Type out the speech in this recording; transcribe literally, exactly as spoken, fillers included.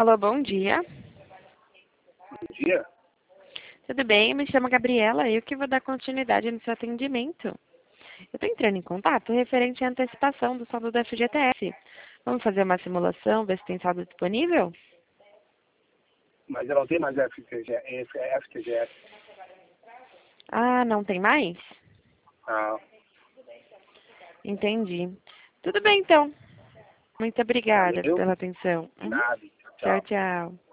Alô, bom dia. Bom dia. Tudo bem? Me chamo Gabriela, eu que vou dar continuidade no seu atendimento. Eu estou entrando em contato referente à antecipação do saldo do F G T S. Vamos fazer uma simulação, ver se tem saldo disponível? Mas eu não tenho mais F T G, F T G S. Ah, não tem mais? Ah, Entendi. Tudo bem, então. Muito obrigada valeu. pela atenção. Uhum. Nada. Tchau, Tchau. tchau.